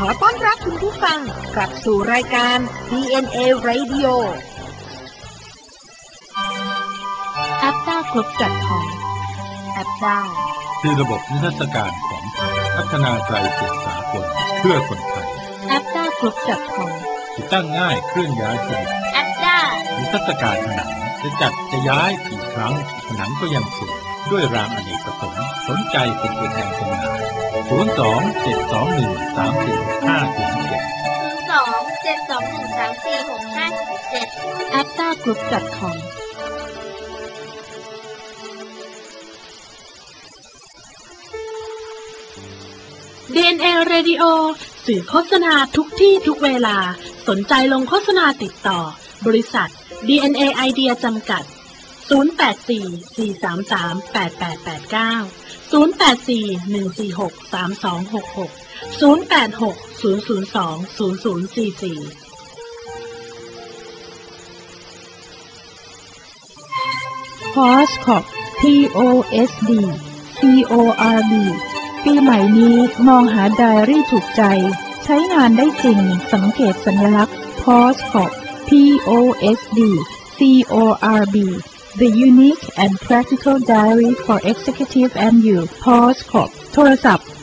อต้อนรับคุณผู้ฟังกลับสู่รายการ DNA Radio แอปด้ากรุ๊ป.com แอปด้าคือระบบนิทรรศการของไทยพัฒนาไกลสู่สากลเพื่อคนไทยแอปด้ากรุ๊ป.com ติดตั้งง่ายเคลื่อนย้ายสะดวกแอปด้านิทรรศการผนังจะจัดจะย้ายกี่ครั้งผนังก็ยังสวยด้วยรางอเนกประสงค์สนใจเป็นตัวแทนจำหน่ายแอปด้ากรุ๊ป.com DNA Radio สื่อโฆษณาทุกที่ทุกเวลาสนใจลงโฆษณาติดต่อบริษัท DNA Idea จำกัด084-433-8889 084-146-3266 086-002-0044 POSCOB POSD CORB ปีใหม่นี้มองหาไดอารี่ถูกใจใช้งานได้จริงสังเกตสัญลักษณ์ POSCOB POSD CORB The Unique and Practical Diary for Executive and You POSCOB โทรศัพท์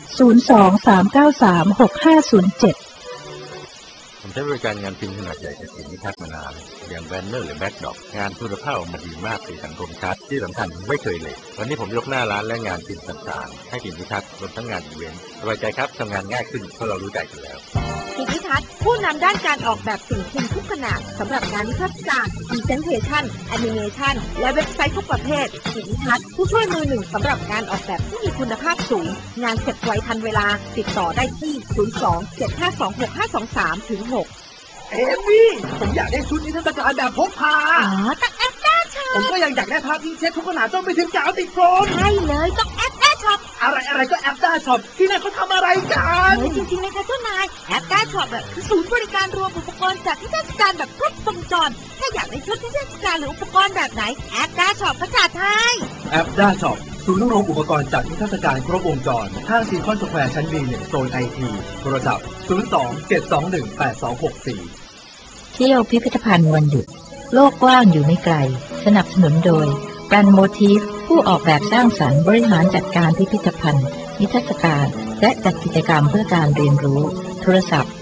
023936507 ผมใช้บริการงานพิมพ์ขนาดใหญ่จากสินนิทัศน์มานานอย่างแบนเนอร์หรือแบ็คดรอปงานคุณภาพออกมาดีมากเป็นสังคมชัดที่สำคัญไม่เคยเลยวันนี้ผมยกหน้าร้านและงานพิมพ์ต่างๆให้สินนิทัศน์รวมทั้งงานอีเวนต์สบายใจครับทำงานง่ายขึ้นเพราะเรารู้ใจกันแล้วสินนิทัศน์ผู้นำด้านการออกแบบสิ่งพิมพ์ทุกขนาดสำหรับงานนิทรรศการพรีเซนเทชั่นแอนิเมชันและเว็บไซต์ทุกประเภทสินนิทัศน์ผู้ช่วยมือหนึ่งสำหรับงานออกแบบที่มีคุณภาพสูงงานเสร็จไวทันเวลาติดต่อได้ที่02-7526523-6 เอมี่ผมอยากได้ชุดนิทรรศการแบบพกพาต้องแอปด้าช็อปผมก็ยังอยากได้ภาพที่เช็ดทุกขนาดต้องไปถึงกาวติดโฟมใช่เลยต้องแอปด้าช็อปอะไรก็แอปด้าช็อปที่นั่นเขาทำอะไรกันจริงๆเลยค่ะเจ้านายแอปด้าช็อปคือศูนย์บริการรวมอุปกรณ์จัดนิทรรศการแบบครบวงจรถ้าอยากได้ชุดนิทรรศการหรืออุปกรณ์แบบไหนแอปด้าช็อปก็จัดให้แอปด้าช็อปศูนย์รวมอุปกรณ์จัดนิทรรศการครบวงจรห้างซีคอนสแควร์ชั้น B1 โซน IT โทรศัพท์02-721-8264 เที่ยวพิพิธภัณฑ์วันหยุดโลกกว้างอยู่ไม่ไกลสนับสนุนโดยกันโมทีฟผู้ออกแบบสร้างสรรค์บริหารจัดการพิพิธภัณฑ์นิทรรศการและจัดกิจกรรมเพื่อการเรียนรู้โทรศัพท์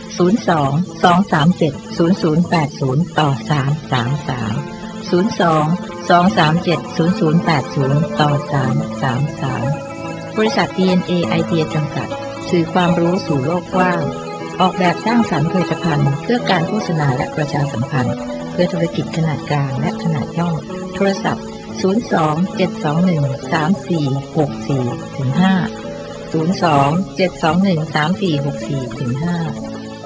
02-237-0080ต่อ333 02-237-0080ต่อ333บริษัท DNA Idea จำกัดสื่อความรู้สู่โลกกว้างออกแบบสร้างสรรค์ผลิตภัณฑ์เพื่อการโฆษณาและประชาสัมพันธ์เพื่อธุรกิจขนาดกลางและขนาดย่อมโทรศัพท์02-721-3464-5 02-721-3464-5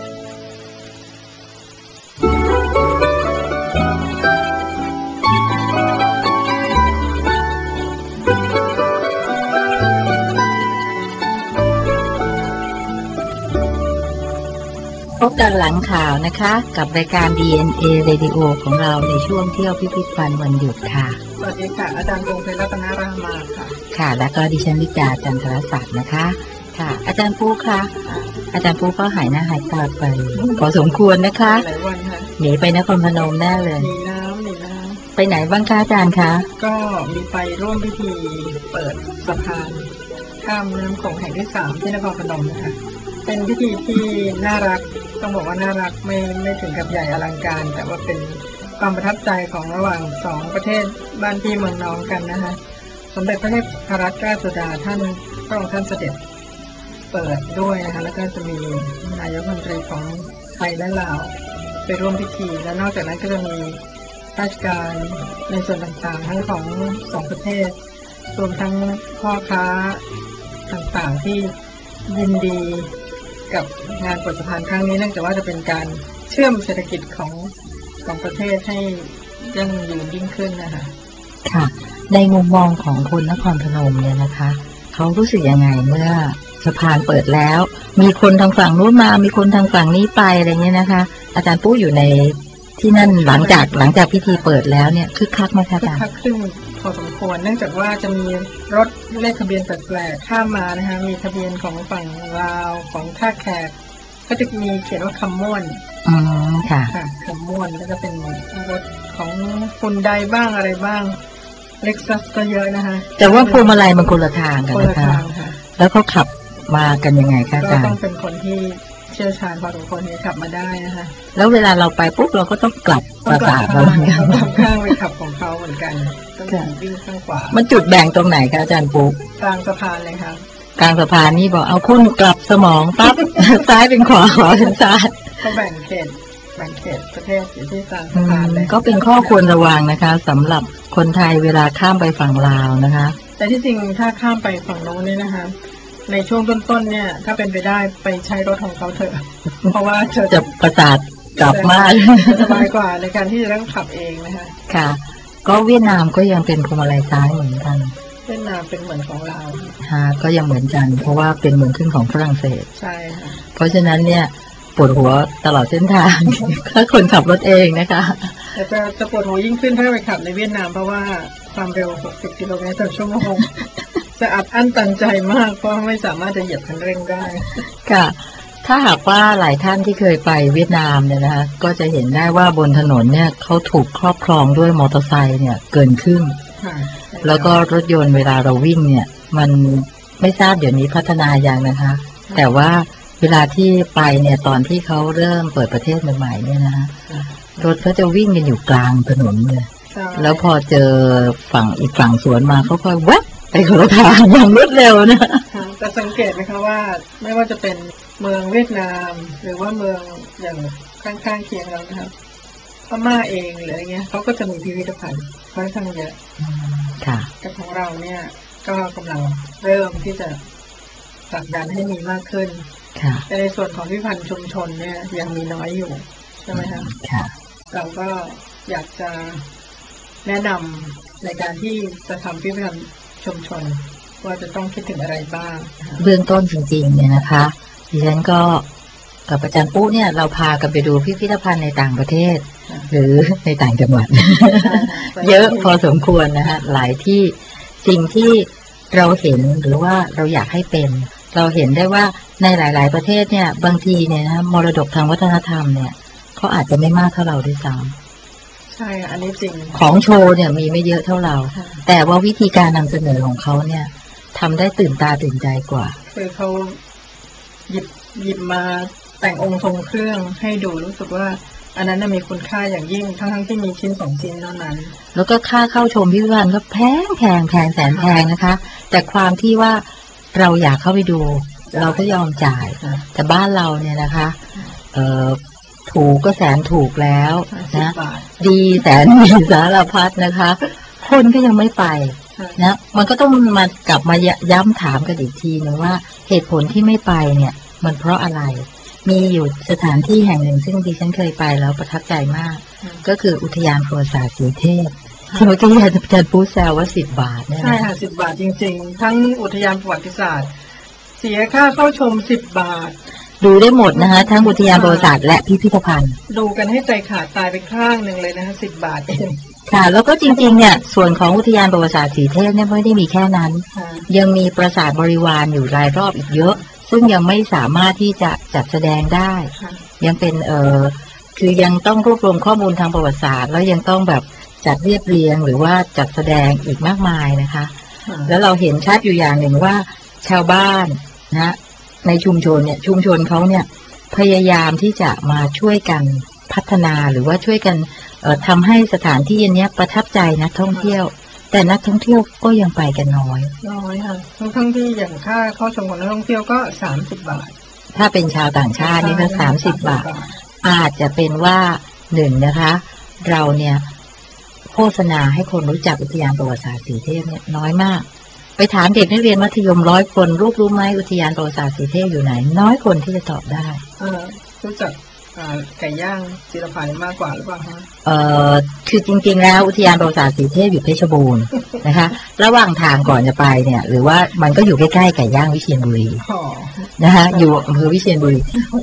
พบกันหลังข่าวนะคะกับรายการ DNA Radio ของเราในช่วงเที่ยวพิพิธภัณฑ์วันหยุดค่ะสวัสดีค่ะอาจารย์พงษ์เพชรรัตนรามาค่ะค่ะแล้วก็ดิฉันวิจารจันทรศักดิ์นะคะค่ะอาจารย์ปูค่ะอาจารย์ปูก็หายหน้าหายตาไปพอสมควรนะคะหลายวันค่ะหนีไปนครพนมแน่เลยหนีน้ำไปไหนบ้างคะอาจารย์คะก็มีไปร่วมพิธีเปิดสะพานข้ามน้ำโขงแห่งที่3ที่นครพนมนะคะเป็นพิธีที่น่ารักต้องบอกว่าน่ารักไม่ถึงกับใหญ่อลังการแต่ว่าเป็นความประทับใจของระหว่าง2ประเทศบ้านพี่เมืองน้องกันนะคะสมเด็จพระเทพรัตนราชสุดาท่านพระองค์ท่านเสด็จเปิดด้วยนะคะแล้วก็จะมีนายกรัฐมนตรีของไทยและลาวไปร่วมพิธีและนอกจากนั้นก็จะมีราชการในส่วนต่างๆทั้งของ2ประเทศรวมทั้งพ่อค้าต่างๆที่ยินดีกับงานเปิดสะพานครั้งนี้เนื่องจากว่าจะเป็นการเชื่อมเศรษฐกิจของประเทศให้ยั่งยืนยิ่งขึ้นนะคะค่ะในมุมมองของคนนครพนมเนี่ยนะคะเขารู้สึกยังไงเมื่อสะพานเปิดแล้วมีคนทางฝั่งนู้นมามีคนทางฝั่งนี้ไปอะไรเงี้ยนะคะอาจารย์ปู้อยู่ในที่นั่นหลังจากพิธีเปิดแล้วเนี่ยคึกคักไหมคะอาจารย์คึกคักขึ้นพอสมควรเนื่องจากว่าจะมีรถเลขทะเบียนแปลกๆข้ามมานะคะมีทะเบียนของฝั่งลาวของท่าแขกก็จะมีเขียนว่าคำม่วนค่ะค่ะคำม่วนแล้วก็เป็นรถของคุณใดบ้างอะไรบ้างเล็กซัสก็เยอะนะคะแต่ว่าพวงมาลัยมันคนละทางกันคนนะละคะทางค่ะแล้วเขาขับมากันยังไงคะอาก็จารต้องย์เป็นคนที่เชี่ยวชาญพอสมควรที่ขับมาได้นะคะแล้วเวลาเราไปปุ๊บเราก็ต้องกลับต้ปองระกลัสาบทข้าเรางเหมือนกันต้องกลับข้างไปขับของเขาเหมือนกันต้องวิ่งข้างขวามันจุดแบ่งตรงไหนคะอาจารย์ปุ๊กกลางสะพานเลยค่ะกลางสะพานนี่บอกเอาคุณกลับสมองปั๊บ ซ้ายเป็นขวาขวาเป็นซ้ายก็แบ่งเขตประเทศอยู่ที่กลางอืสะพานมเลยก็เป็นข้อควรระวังนะคะสำหรับคนไทยเวลาข้ามไปฝั่งลาวนะคะแต่ที่จริงถ้าข้ามไปฝั่งโน้นเนี่ยนะคะ ในช่วงต้นๆเนี่ย ถ้าเป็นไปได้ไปใช้รถของเขาเถอะ เพราะว่าจะจะประสาทกลับมากสบายกว่าในการที่จะต้องขับเองนะคะค่ะ ก็เวียดนามก็ยังเป็นพวงมาลัยซ้ายเหมือนกันเวียดนามเป็นเหมือนของเราก็ยังเหมือนกัน เพราะว่าเป็นเมืองขึ้นของฝรั่งเศสใช่ค่ะเพราะฉะนั้นเนี่ยปวดหัวตลอดเส้นทาง ถ้าคนขับรถเองนะคะแต่จะปวดหัวยิ่งขึ้นถ้าไปขับในเวียดนามเพราะว่าความเร็ว 60 กิโลเมตรต่อชั่วโมง จะอัดอั้นตันใจมากเพราะไม่สามารถจะเหยียบคันเร่งได้ค่ะ ถ้าหากว่าหลายท่านที่เคยไปเวียดนามเนี่ยนะคะก็จะเห็นได้ว่าบนถนนเนี่ยเขาถูกครอบครองด้วยมอเตอร์ไซค์เนี่ยเกินครึ่งค่ะแล้วก็รถยนต์เวลาเราวิ่งเนี่ยมันไม่ทราบเดี๋ยวนี้พัฒนาอย่างนะคะ แต่ว่าเวลาที่ไปเนี่ยตอนที่เขาเริ่มเปิดประเทศใหม่ๆเนี่ยนะคะรถเขาจะวิ่งกันอยู่กลางถนนเลยใช่แล้วพอเจอฝั่งอีกฝั่งสวนมาเขาค่อยแวบไปคนละทางอย่างรวดเร็วนะค่ะแต่สังเกตไหมคะว่าไม่ว่าจะเป็นเมืองเวียดนาม หรือว่าเมืองอย่างข้างๆเคียงเรานะครับพม่าเองหรืออะไรเงี้ยเขาก็จะมีพิพิธภัณฑ์ค่อนข้างเยอะค่ะแต่ของเราเนี่ยก็กำลังเริ่มที่จะผลักดันให้มีมากขึ้นค่ะแต่ในส่วนของพิพิธภัณฑ์ชุมชนเนี่ยยังมีน้อยอยู่ใช่ไหมคะค่ะเราก็อยากจะแนะนำในการที่จะทำพิพิธภัณฑ์ชุมชนว่าจะต้องคิดถึงอะไรบ้างนะคะเบื้องต้นจริงๆเนี่ยนะคะดิฉันก็กับอาจารย์ปุ๊เนี่ยเราพากันไปดูพิพิธภัณฑ์ในต่างประเทศ หรือในต่างจังหวัด เยอะพอสมควรนะคะหลายที่สิ่งที่เราเห็นหรือว่าเราอยากให้เป็น เราเห็นได้ว่าในหลาย ๆประเทศเนี่ยบางทีเนี่ยนะมรดกทางวัฒนธรรมเนี่ยเขาอาจจะไม่มากเท่าเราด้วยซ้ใช่ค่ะอันนี้จริงำของโชว์เนี่ยมีไม่เยอะเท่าเราค่ะแต่ว่าวิธีการนำเสนอของเขาเนี่ยทำได้ตื่นตาตื่นใจกว่าคือเขาหยิบมาแต่งองค์ทรงเครื่องให้ดูรู้สึกว่า อันนั้นน่ะมีคุณค่าอย่างยิ่งทั้งที่มีชิ้น2 ชิ้นเท่านั้นแล้วก็ค่าเข้าชมพิพิธภัณฑ์ก็แพงแสนแพงนะคะ แต่ความที่ว่าเราอยากเข้าไปดู เราก็ยอมจ่ายค่ะแต่บ้านเราเนี่ยนะคะถูกก็แสนถูกแล้ว 10 นะบาทดีแสนดีสารพัดนะคะ คนก็ยังไม่ไปค่ะนะมันก็ต้องมากลับมาย้ำถามกันอีกทีนึงว่าเหตุผลที่ไม่ไปเนี่ยมันเพราะอะไร มีอยู่สถานที่แห่งหนึ่งซึ่งดิฉันเคยไปแล้วประทับใจมาก ก็คืออุทยานประวัติศาสตร์สีเทพที่เมื่อกี้อาจารย์ปูแซวว่า10 บาทเนี่ยใช่นะค่ะ10 บาทจริงๆ ทั้งอุทยานประวัติศาสตร์ เสียค่าเข้าชม10 บาทดูได้หมดนะคะทั้งอุทยานประวัติศาสตร์และพิพิธภัณฑ์ดูกันให้ใจขาดตายไปข้างหนึ่งเลยนะคะ10 บาทเองค่ะ แล้วก็จริงๆเนี่ยส่วนของอุทยานประวัติศาสตร์สีเทพเนี่ยไม่ได้มีแค่นั้นค่ะยังมีปราสาทบริวารอยู่รายรอบอีกเยอะ ซึ่งยังไม่สามารถที่จะจัดแสดงได้ค่ะยังเป็นคือยังต้องรวบรวมข้อมูลทางประวัติศาสตร์แล้วยังต้องแบบจัดเรียบเรียงหรือว่าจัดแสดงอีกมากมายนะคะ แล้วเราเห็นชัดอยู่อย่างหนึ่งว่าชาวบ้านนะในชุมชนเขาเนี่ยพยายามที่จะมาช่วยกันพัฒนาหรือว่าช่วยกันทำให้สถานที่อันเนี้ยประทับใจนักท่องเที่ยว แต่นักท่องเที่ยวก็ยังไปกันน้อยน้อยค่ะทั้งที่อย่างค่าเข้าชมของนักท่องเที่ยวก็30 บาทถ้าเป็นชาวต่างชาตินี่ก็30 บาท อาจจะเป็นว่าหนึ่งนะคะ เราเนี่ยโฆษณาให้คนรู้จักอุทยานประวัติศาสตร์สีเทพเนี่ยน้อยมาก ไปถามเด็กนักเรียนมัธยม100 คนลูกรู้ไหมอุทยานประวัติศาสตร์สีเทพอยู่ไหน น้อยคนที่จะตอบได้รู้จักไก่ย่างจิรพันธ์มากกว่าหรือเปล่าคะคือจริงๆแล้วอุทยานประวัติศาสตร์สีเทพอยู่เพชรบูรณ์นะคะ ระหว่างทางก่อนจะไปเนี่ย หรือว่ามันก็อยู่ใกล้ๆไก่ย่างวิเชียรบุรีอ๋อนะคะอยู่อำเภอวิเชียรบุรี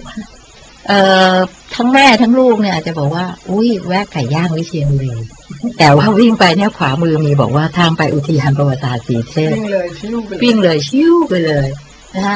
ทั้งแม่ทั้งลูกเนี่ยอาจจะบอกว่าอุ้ยแวะไก่ย่างวิเชียรบุรีแต่ว่าวิ่งไปเนี่ยขวามือมีบอกว่าทางไปอุทยานประวัติศาสตร์สีเทพวิ่งเลยชิวไปเลยวิ่งเลยชิวไปเลยนะคะ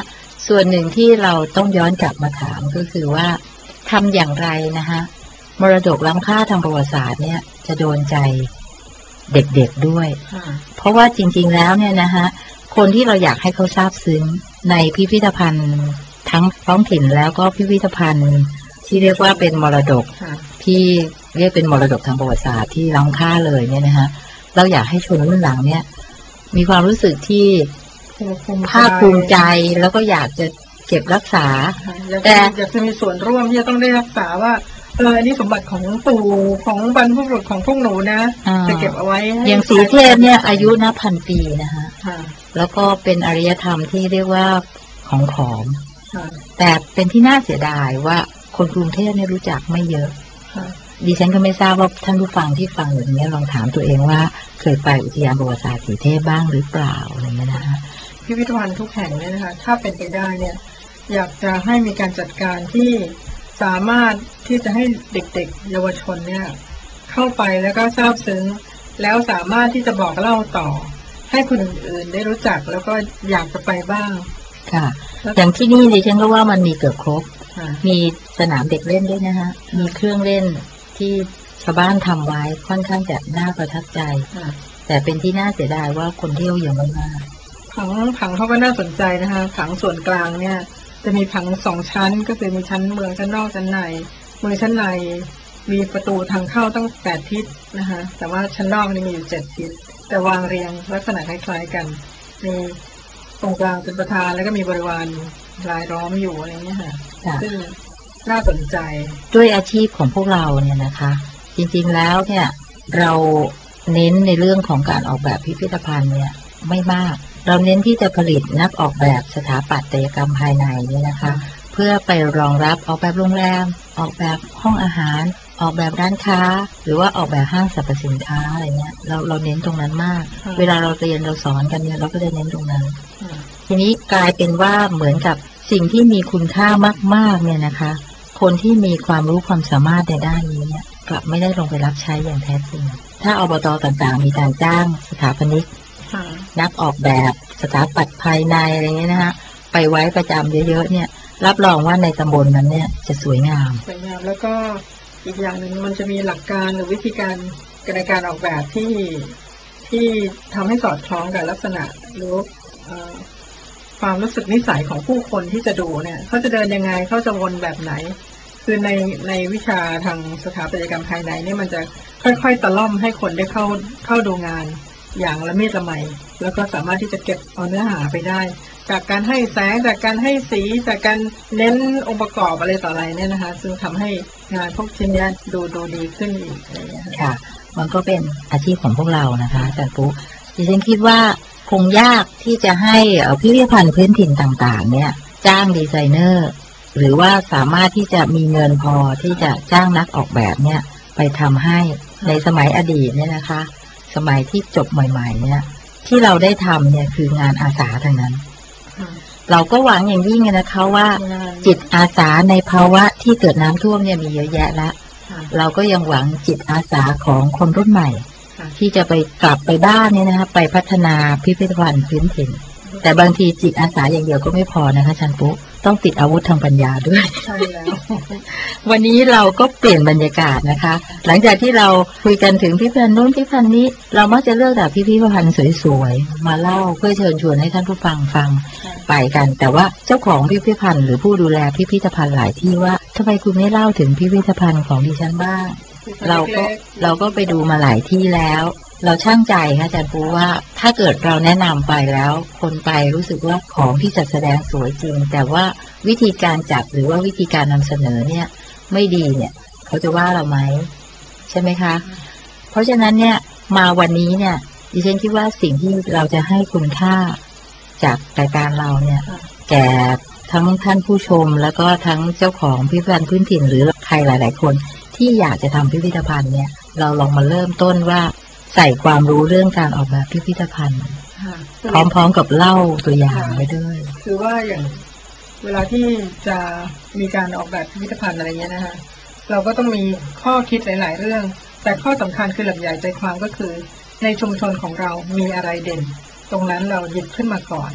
ส่วนหนึ่งที่เราต้องย้อนกลับมาถามก็คือว่าทำอย่างไรนะคะมรดกล้ำค่าทางประวัติศาสตร์เนี่ยจะโดนใจเด็กๆด้วยเพราะว่าจริงๆแล้วเนี่ยนะคะคนที่เราอยากให้เขาซาบซึ้งในพิพิธภัณฑ์ทั้งท้องถิ่นแล้วก็พิพิธภัณฑ์ที่เรียกว่าเป็นมรดกที่เรียกเป็นมรดกทางประวัติศาสตร์ที่ล้ำค่าเลยเนี่ยนะคะเราอยากให้ชนรุ่นหลังเนี่ยมีความรู้สึกที่ภาคภูมิใจแล้วก็อยากจะเก็บรักษาแต่อยากจะมีส่วนร่วมที่จะต้องได้รักษาว่าอันนี้สมบัติของปู่ของบรรพบุรุษของพวกหนูนะจะเก็บเอาไว้อย่างสีเทพเนี่ยอายุนับพันปีนะคะแล้วก็เป็นอารยธรรมที่เรียกว่าของขอมแต่เป็นที่น่าเสียดายว่าคนกรุงเทพเนี่ยรู้จักไม่เยอะดิฉันก็ไม่ทราบว่าท่านผู้ฟังที่ฟังอย่างนี้ลองถามตัวเองว่าเคยไปอุทยานประวัติศาสตร์สีเทพบ้างหรือเปล่าอะไรเงี้ยนะคะพิพิธภัณฑ์ทุกแห่งเนี่ยนะคะถ้าเป็นไปได้เนี่ยอยากจะให้มีการจัดการที่สามารถที่จะให้เด็กๆเยาวชนเนี่ยเข้าไปแล้วก็ซาบซึ้งแล้วสามารถที่จะบอกเล่าต่อให้คนอื่นๆได้รู้จักแล้วก็อยากจะไปบ้างค่ะอย่างที่นี่ดิฉันก็ว่ามันมีเกือบครบมีสนามเด็กเล่นด้วยนะคะมีเครื่องเล่นที่ชาวบ้านทำไว้ค่อนข้างจะน่าประทับใจแต่เป็นที่น่าเสียดายว่าคนเที่ยวยังไม่มากผังเขาก็น่าสนใจนะคะผังส่วนกลางเนี่ยจะมีผัง2 ชั้นก็คือมีชั้นเมืองชั้นนอกชั้นในเมืองชั้นในมีประตูทางเข้าตั้ง8 ทิศนะคะแต่ว่าชั้นนอกนี่มีอยู่7 ทิศแต่วางเรียงลักษณะคล้ายๆกันมีตรงกลางเป็นประธานแล้วก็มีบริวารรายล้อมอยู่อะไรเงี้ยค่ะซึ่งน่าสนใจด้วยอาชีพของพวกเราเนี่ยนะคะจริงๆแล้วเนี่ยเราเน้นในเรื่องของการออกแบบพิพิธภัณฑ์เนี่ยไม่มากเราเน้นที่จะผลิตนักออกแบบสถาปัตยกรรมภายในเนี่ยนะคะเพื่อไปรองรับออกแบบโรงแรมออกแบบห้องอาหารออกแบบร้านค้าหรือว่าออกแบบห้างสรรพสินค้าอะไรเงี้ยเราเน้นตรงนั้นมากเวลาเราเรียนเราสอนกันเนี่ยเราก็จะเน้นตรงนั้นทีนี้กลายเป็นว่าเหมือนกับสิ่งที่มีคุณค่ามากๆเนี่ยนะคะคนที่มีความรู้ความสามารถในด้านนี้เนี่ยกลับไม่ได้ลงไปรับใช้อย่างแท้จริงถ้าอบต.ต่างๆมีการจ้างสถาปนิกนักออกแบบสถาปัตย์ภายในอะไรเงี้ยนะคะไปไว้ประจำเยอะๆเนี่ยรับรองว่าในตำบลนั้นเนี่ยจะสวยงามแล้วก็อีกอย่างหนึ่งมันจะมีหลักการหรือวิธีการในการออกแบบที่ทำให้สอดคล้องกับลักษณะหรือความรู้สึกนิสัยของผู้คนที่จะดูเนี่ยเขาจะเดินยังไงเขาจะวนแบบไหนคือในวิชาทางสถาปัตยกรรมภายในเนี่ยมันจะค่อยๆตะล่อมให้คนได้เข้าดูงานอย่างละเมียดละไมแล้วก็สามารถที่จะเก็บเอาเนื้อหาไปได้จากการให้แสงจากการให้สีจากการเน้นองค์ประกอบอะไรต่ออะไรเนี่ยนะคะซึ่งทำให้งานพวกชิ้นนี้ดูดีขึ้นอีกอะไรอย่างเงี้ยค่ะมันก็เป็นอาชีพของพวกเรานะคะอาจารย์ปุ๊ดิฉันคิดว่าคงยากที่จะให้พิพิธภัณฑ์พื้นถิ่นต่างๆเนี่ยจ้างดีไซเนอร์หรือว่าสามารถที่จะมีเงินพอที่จะจ้างนักออกแบบเนี่ยไปทำให้ในสมัยอดีตเนี่ยนะคะสมัยที่จบใหม่ๆเนี่ยที่เราได้ทำเนี่ยคืองานอาสาทั้งนั้นเราก็หวังอย่างยิ่งนะคะว่าจิตอาสาในภาวะที่เกิดน้ำท่วมเนี่ยมีเยอะแยะแล้วเราก็ยังหวังจิตอาสาของคนรุ่นใหม่ที่จะไปกลับไปบ้านเนี่ยนะคะไปพัฒนาพิพิธภัณฑ์พื้นถิ่นแต่บางทีจิตอาสาอย่างเดียวก็ไม่พอนะคะชันปุ๊ต้องติดอาวุธทางปัญญาด้วยใช่แล้ววันนี้เราก็เปลี่ยนบรรยากาศนะคะหลังจากที่เราคุยกันถึงพิพิธภัณฑ์นู้นพิพิธภัณฑ์นี้เรามักจะเลือกแต่พิพิธภัณฑ์สวยๆมาเล่าเพื่อเชิญชวนให้ท่านผู้ฟังฟังไปกันแต่ว่าเจ้าของพิพิธภัณฑ์หรือผู้ดูแลพิพิธภัณฑ์หลายที่ว่าทำไมคุณไม่เล่าถึงพิพิธภัณฑ์ของดิฉันบ้างเราก็ไปดูมาหลายที่แล้วเราช่างใจค่ะอาจารย์ปูว่าถ้าเกิดเราแนะนำไปแล้วคนไปรู้สึกว่าของที่จัดแสดงสวยจริงแต่ว่าวิธีการจัดหรือว่าวิธีการนำเสนอเนี่ยไม่ดีเนี่ยเขาจะว่าเราไหมใช่ไหมคะเพราะฉะนั้นเนี่ยมาวันนี้เนี่ยดิฉันคิดว่าสิ่งที่เราจะให้คุณค่าจากรายการเราเนี่ยแก่ทั้งท่านผู้ชมแล้วก็ทั้งเจ้าของพิพิธภัณฑ์พื้นถิ่นหรือใครหลายๆคนที่อยากจะทำพิพิธภัณฑ์เนี่ยเราลองมาเริ่มต้นว่าใส่ความรู้เรื่องการออกแบบพิพิธภัณฑ์พร้อมๆกับเล่าตัวอย่างไปด้วยคือว่าอย่างเวลาที่จะมีการออกแบบพิพิธภัณฑ์อะไรเงี้ยนะคะเราก็ต้องมีข้อคิดหลายๆเรื่องแต่ข้อสำคัญคือหลักใหญ่ใจความก็คือในชุมชนของเรามีอะไรเด่นตรงนั้นเราหยิบขึ้นมาก่อน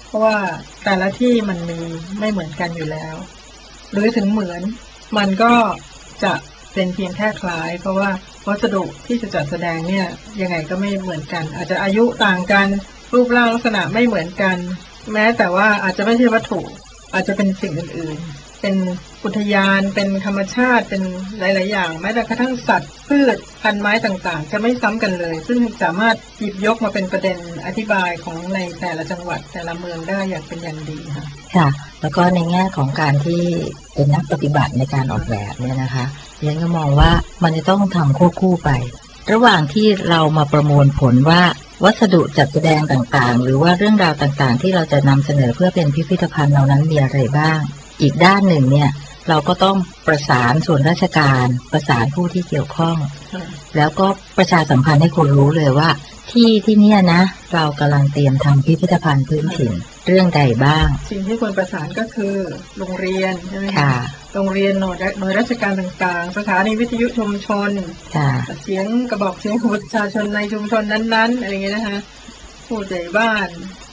เพราะว่าแต่ละที่มันมีไม่เหมือนกันอยู่แล้วหรือถึงเหมือนมันก็จะเป็นเพียงแค่คล้ายเพราะว่าวัสดุที่จะจัดแสดงเนี่ยยังไงก็ไม่เหมือนกันอาจจะอายุต่างกันรูปร่างลักษณะไม่เหมือนกันแม้แต่ว่าอาจจะไม่ใช่วัตถุอาจจะเป็นสิ่งอื่นๆเป็นอุทยานเป็นธรรมชาติเป็นหลายๆอย่างแม้แต่กระทั่งสัตว์พืชพันธุ์ไม้ต่างๆจะไม่ซ้ำกันเลยซึ่งสามารถหยิบยกมาเป็นประเด็นอธิบายของในแต่ละจังหวัดแต่ละเมืองได้อย่างเป็นอย่างดีค่ะค่ะแล้วก็ในแง่ของการที่เป็นนักปฏิบัติในการออกแบบเนี่ยนะคะเรียนก็มองว่ามันจะต้องทำควบคู่ไประหว่างที่เรามาประมวลผลว่าวัสดุจัดแสดงต่างๆหรือว่าเรื่องราวต่างๆที่เราจะนำเสนอเพื่อเป็นพิพิธภัณฑ์เหล่านั้นมีอะไรบ้างอีกด้านหนึ่งเนี่ยเราก็ต้องประสานส่วนราชการประสานผู้ที่เกี่ยวข้องแล้วก็ประชาสัมพันธ์ให้คนรู้เลยว่าที่เนี่ยนะเรากำลังเตรียมทำพิพิธภัณฑ์พื้นถิ่นเรื่องใดบ้างสิ่งที่ควรประสานก็คือโรงเรียนใช่ไหมคะโรงเรียนหน่วยราชการต่างๆสถานีวิทยุชุมชนเสียงกระบอกเสียงของประชาชนในชุมชนนั้นๆอะไรอย่างเงี้ยนะคะผู้ใหญ่บ้าน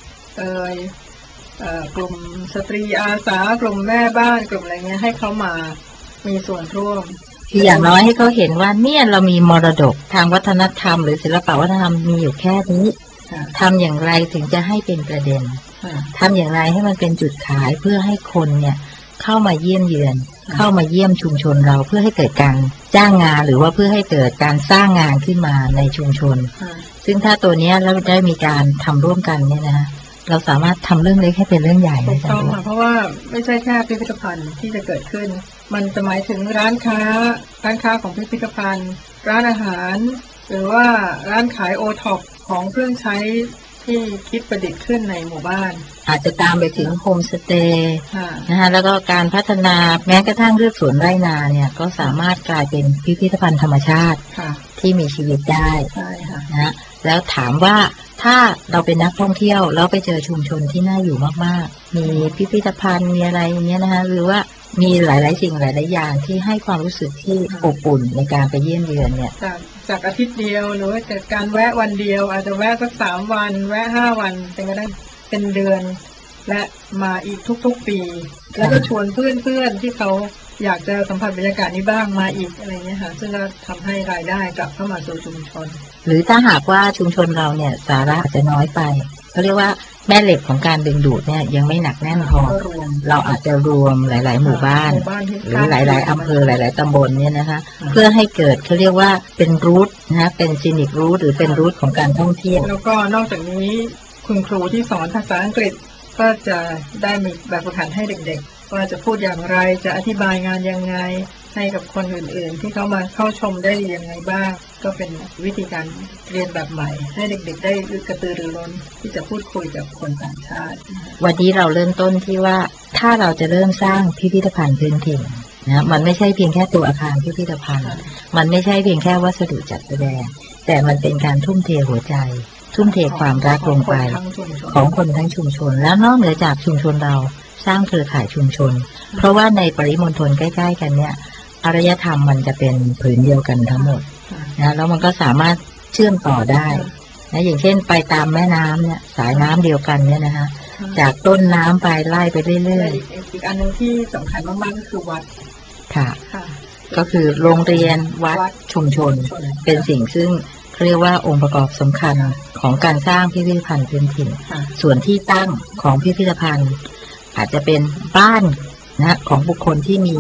กลุ่มสตรีอาสากลุ่มแม่บ้านกลุ่มอะไรเงี้ยให้เขามามีส่วนร่วมคืออย่างน้อยให้เขาเห็นว่าเนี่ยเรามีมรดกทางวัฒนธรรมหรือศิลปวัฒนธรรมมีอยู่แค่นี้ทำอย่างไรถึงจะให้เป็นประเด็นทำอย่างไรให้มันเป็นจุดขายเพื่อให้คนเนี่ยเข้ามาเยี่ยมเยือนเข้ามาเยี่ยมชุมชนเราเพื่อให้เกิดการจ้างงานหรือว่าเพื่อให้เกิดการสร้างงานขึ้นมาในชุมชนซึ่งถ้าตัวนี้เราได้มีการทำร่วมกันเนี่ยนะเราสามารถทำเรื่องเล็กให้เป็นเรื่องใหญ่ถูกต้องค่ะเพราะว่าไม่ใช่แค่พิพิธภัณฑ์ที่จะเกิดขึ้นมันจะหมายถึงร้านค้าของพิพิธภัณฑ์ร้านอาหารหรือว่าร้านขายโอท็อปของเครื่องใช้ที่คิดประดิษฐ์ขึ้นในหมู่บ้านอาจจะตามไปถึงโฮมสเตย์นะคะแล้วก็การพัฒนาแม้กระทั่งเรื่องสวนไร่นาเนี่ยก็สามารถกลายเป็นพิพิธภัณฑ์ธรรมชาติที่มีชีวิตได้นะแล้วถามว่าถ้าเราเป็นนักท่องเที่ยวแล้วไปเจอชุมชนที่น่าอยู่มากๆมีพิพิธภัณฑ์มีอะไรอย่างเงี้ยนะคะหรือว่ามีหลายๆสิ่งหลายๆอย่างที่ให้ความรู้สึกที่อบอุ่นในการไปเยี่ยมเยือนเนี่ยจากอาทิตย์เดียวหรือว่าจากการแวะวันเดียวอาจจะแวะสัก3 วันแวะ5 วันเป็นก็ได้เป็นเดือนและมาอีกทุกๆปีแล้วก็ชวนเพื่อนๆที่เขาอยากจะสัมผัสบรรยากาศนี้บ้างมาอีกอะไรเงี้ยค่ะซึ่งก็ทำให้รายได้กลับเข้ามาสู่ชุมชนหรือถ้าหากว่าชุมชนเราเนี่ยสาระอาจจะน้อยไปเขาเรียกว่าแม่เหล็กของการดึงดูดเนี่ยยังไม่หนักแน่นพอเราอาจจะรวมหลายๆหมู่บ้านหรือหลายๆอำเภอหลายๆตำบลเนี่ยนะคะเพื่อให้เกิดเขาเรียกว่าเป็นรูทนะเป็นซีนิครูทหรือเป็นรูทของการท่องเที่ยวแล้วก็นอกจากนี้คุณครูที่สอนภาษาอังกฤษก็จะได้มีแบบฝึกหัดให้เด็กๆว่าจะพูดอย่างไรจะอธิบายงานยังไงให้กับคนอื่นๆที่เขามาเข้าชมได้ยังไงบ้างก็เป็นวิธีการเรียนแบบใหม่ให้เด็กๆได้กระตือรือร้นที่จะพูดคุยกับคนต่างชาติวันนี้เราเริ่มต้นที่ว่าถ้าเราจะเริ่มสร้างพิพิธภัณฑ์พื้นถิ่นนะมันไม่ใช่เพียงแค่ตัวอาคารพิพิธภัณฑ์มันไม่ใช่เพียงแค่วัสดุจัดแสดงแต่มันเป็นการทุ่มเทหัวใจทุ่มเทความรักลงไปของคนทั้งชุมชนแล้วนอกเหนือจากชุมชนเราสร้างเครือข่ายชุมชนเพราะว่าในปริมณฑลใกล้ๆกันเนี่ยอารยธรรมมันจะเป็นผืนเดียวกันทั้งหมดนะแล้วมันก็สามารถเชื่อมต่อได้นะอย่างเช่นไปตามแม่น้ำเนี่ยสายน้ำเดียวกันเนี่ยนะคะจากต้นน้ำไปไล่ไปเรื่อยๆอีกอันนึงที่สำคัญมากๆก็คือวัดค่ะก็คือโรงเรียนวัดชุมชนเป็นสิ่งซึ่งเรียกว่าองค์ประกอบสำคัญของการสร้างพิพิธภัณฑ์พื้นถิ่นส่วนที่ตั้งของพิพิธภัณฑ์อาจจะเป็นบ้านนะของบุคคลที่มี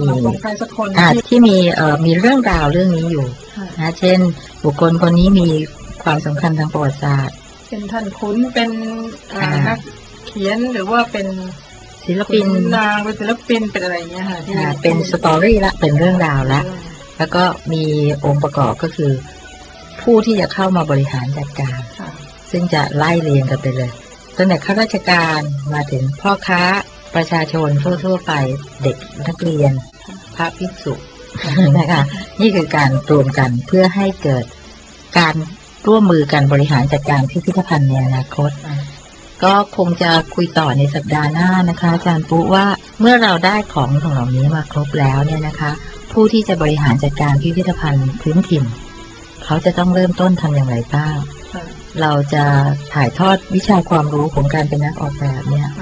มีเรื่องราวเรื่องนี้อยู่นะเช่นบุคคลคนนี้มีความสำคัญทางประวัติศาสตร์เป็นท่านขุนเป็นนักเขียนหรือว่าเป็นศิลปินนางเป็นศิลปินเป็นอะไรเงี้ยค่ะเป็นสตอรี่ละเป็นเรื่องราวละแล้วก็มีองค์ประกอบก็คือผู้ที่จะเข้ามาบริหารจัดการซึ่งจะไล่เรียงกันไปเลยตั้งแต่ข้าราชการมาถึงพ่อค้าประชาชนทั่วไปเด็กนักเรียนพระภิกษุนะคะนี่คือการรวมกันเพื่อให้เกิดการร่วมมือกันบริหารจัดการพิพิธภัณฑ์ในอนาคตก็คงจะคุยต่อในสัปดาห์หน้านะคะอาจารย์ปุ๊ว่าเมื่อเราได้ของเหล่านี้มาครบแล้วเนี่ยนะคะผู้ที่จะบริหารจัดการพิพิธภัณฑ์พื้นถิ่นเขาจะต้องเริ่มต้นทำอย่างไรบ้างเราจะถ่ายทอดวิชาความรู้ของการเป็นนักออกแบบเนี่ย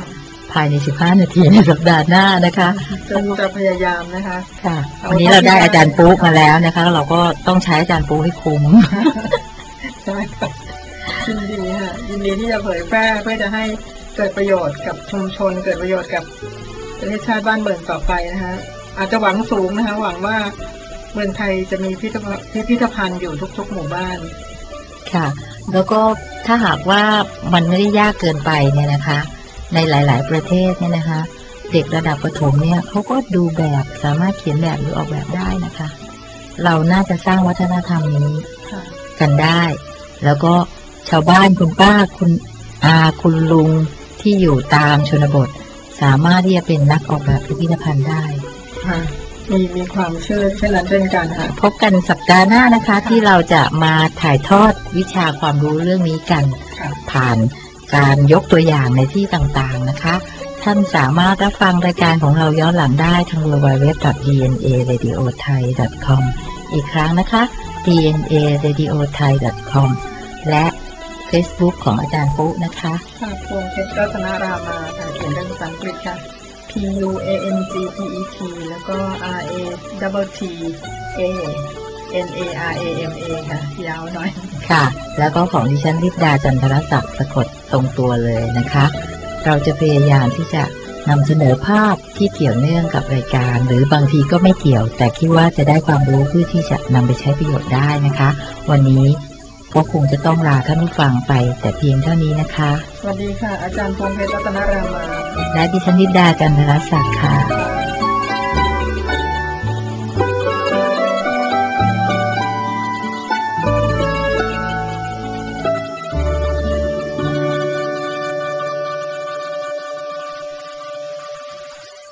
ภายใน15 นาทีในสัปดาห์หน้านะคะจะพยายามนะคะค่ะวันนี้เราได้อาจารย์ปุ๊มาแล้วนะคะเราก็ต้องใช้อาจารย์ปุ๊ให้คุ้มใช่ค่ะยินดีค่ะยินดีที่จะเผยแพร่เพื่อจะให้เกิดประโยชน์กับชุมชนเกิดประโยชน์กับประเทศชาติบ้านเมืองต่อไปนะคะอาจจะหวังสูงนะคะหวังว่าเมืองไทยจะมีพิพิธภัณฑ์อยู่ทุกๆหมู่บ้านค่ะแล้วก็ถ้าหากว่ามันไม่ได้ยากเกินไปเนี่ยนะคะในหลายๆประเทศเนี่ยนะคะเด็กระดับประถมเนี่ยเขาก็ดูแบบสามารถเขียนแบบหรือออกแบบได้นะคะเราน่าจะสร้างวัฒนธรรมนี้กันได้แล้วก็ชาวบ้านคุณป้าคุณอาคุณลุงที่อยู่ตามชนบทสามารถที่จะเป็นนักออกแบบพิพิธภัณฑ์ได้ค่ะมีความเชื่อเช่นนั้นเช่นกันค่ะพบกันสัปดาห์หน้านะคะที่เราจะมาถ่ายทอดวิชาความรู้เรื่องนี้กันผ่านการยกตัวอย่างในที่ต่างๆนะคะท่านสามารถรับฟังรายการของเราย้อนหลังได้ทาง www.dnaradiothai.com อีกครั้งนะคะ dnaradiothai.com และ Facebook ของอาจารย์ปุ๊นะคะค่ะพวงเพชรรัตนารามาค่ะเขียนเป็นภาษาอังกฤษค่ะ PUANGPET แล้วก็ RATTANARAMA ค่ะยาวหน่อยค่ะแล้วก็ของดิฉันฤทธาจันทรศักดิ์สะกดตรงตัวเลยนะคะเราจะพยายามที่จะนำเสนอภาพที่เกี่ยวเนื่องกับรายการหรือบางทีก็ไม่เกี่ยวแต่คิดว่าจะได้ความรู้เพื่อที่จะนำไปใช้ประโยชน์ได้นะคะวันนี้ก็คงจะต้องลาท่านผู้ฟังไปแต่เพียงเท่านี้นะคะสวัสดีค่ะอาจารย์พวงเพชรรัตนารามาและดิฉันฤทธาจันทรศักดิ์ค่ะ